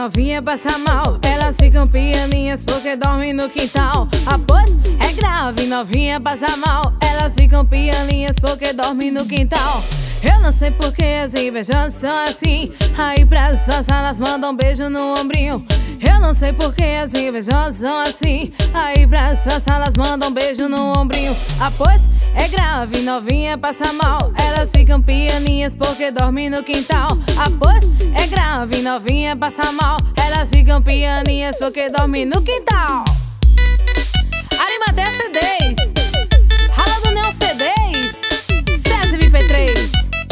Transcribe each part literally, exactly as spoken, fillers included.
novinha passa mal. Elas ficam pianinhas porque dormem no quintal. Após é grave, novinha passa mal. Elas ficam pianinhas porque dormem no quintal. Eu não sei porque as invejosas são assim. Aí pra disfarçar elas mandam um beijo no ombrinho. Eu não sei porque as invejosas são assim. Aí pra disfarçar elas mandam um beijo no ombrinho. Após é grave, novinha passa mal. Elas ficam pianinhas porque dormem no quintal. Após é grave, novinha passa mal. Elas ficam pianinhas porque dormem no quintal. Arimatea C Ds, Rala do Neon C Ds, César M P três,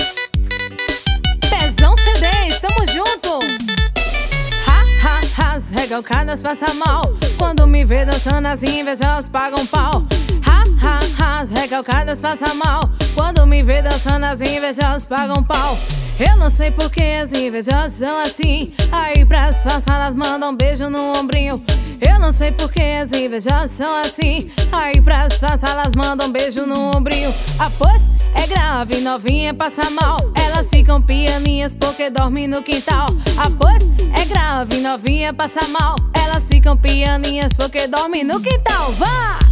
Pezão C Ds, tamo junto. Ha, ha, as recalcadas passam mal. Quando me vê dançando as invejosas pagam pau. Ha, ha, as recalcadas passam mal. Quando me vê dançando as invejosas pagam pau. Eu não sei porque as invejosas são assim. Aí pra disfarçar elas mandam um beijo no ombrinho. Eu não sei porque as invejosas são assim. Aí pra disfarçar elas mandam um beijo no ombrinho. Após é grave, novinha passa mal. Elas ficam pianinhas porque dormem no quintal. Após é grave, novinha passa mal. Elas ficam pianinhas porque dormem no quintal. Vá!